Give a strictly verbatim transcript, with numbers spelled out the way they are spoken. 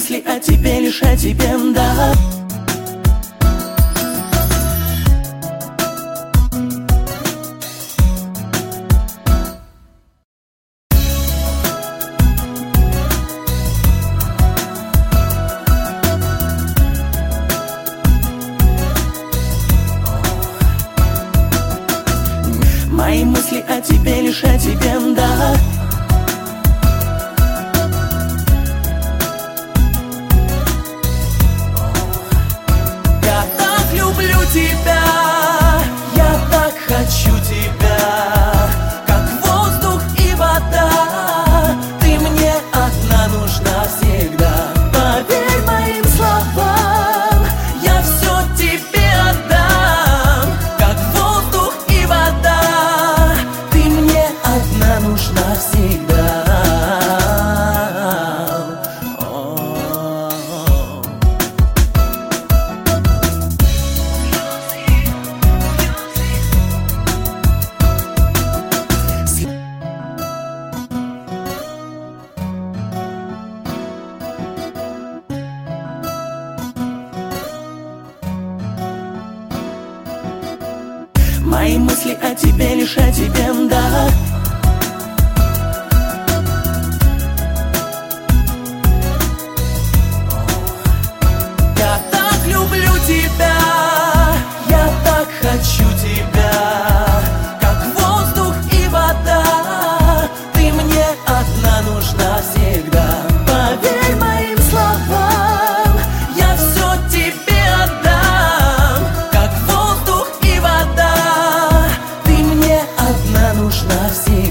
мысли о тебе, лишь о тебе, да. Мои мысли о тебе, лишь о тебе, да. Я так люблю тебя, я так хочу тебя, как воздух и вода. Ты мне одна нужна всегда. Поверь моим словам, я все тебе отдам, как воздух и вода. Ты мне одна нужна всегда. Мои мысли о тебе, лишь о тебе, да. Я так люблю тебя, я так хочу тебя, как воздух и вода. Ты мне одна нужна всегда. Поверь моим словам, я все тебе отдам, как воздух и вода. Ты мне одна нужна всегда.